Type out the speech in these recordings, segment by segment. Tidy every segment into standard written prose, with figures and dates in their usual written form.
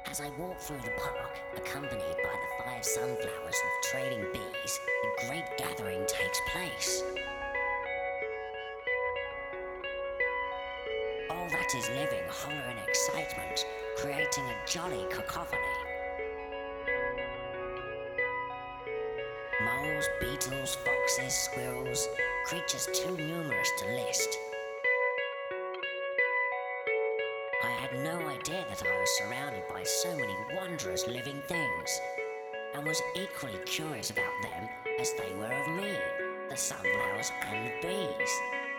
As I walk through the park, accompanied by the 5 sunflowers with trailing bees, a great gathering takes place. All that is living holler in excitement, creating a jolly cacophony. Moles, beetles, foxes, squirrels, creatures too numerous to list. I had no idea that I was surrounded by so many wondrous living things, and was equally curious about them as they were of me, the sunflowers and the bees.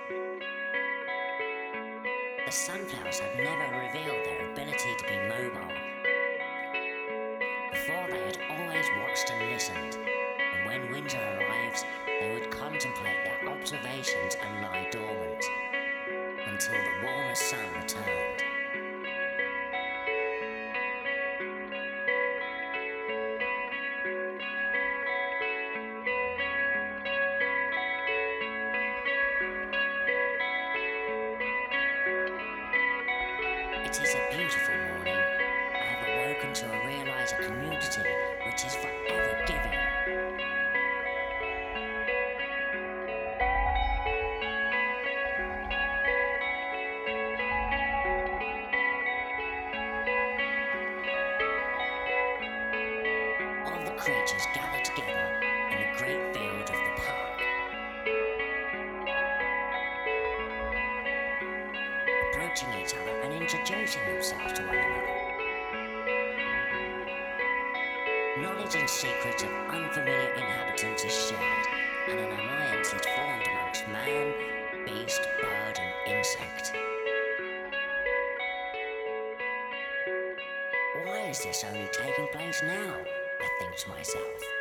The sunflowers had never revealed their ability to be mobile. Before, they had always watched and listened, and when winter arrives, they would contemplate their observations and lie dormant until the warmer sun returned. It is a beautiful morning. I have awoken to realize a community which is forever giving. All the creatures gather together in the great field of the park, approaching each other and introducing themselves to one another. Knowledge and secrets of unfamiliar inhabitants is shared, and an alliance is formed amongst man, beast, bird, and insect. Why is this only taking place now? I think to myself.